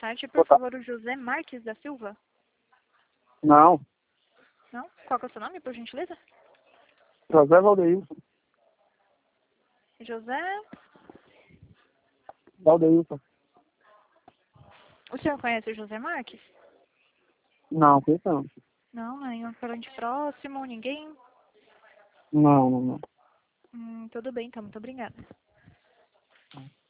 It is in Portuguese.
tarde. Boa Por tarde. favor, o José Marques da Silva? Não, Não? Qual que é o seu nome, por gentileza? José Valdeilson. José? Valdeilson. O senhor conhece o José Marques? Não, pensando. Não, nenhum parente próximo, ninguém? Não. Tudo bem, então. Muito obrigada.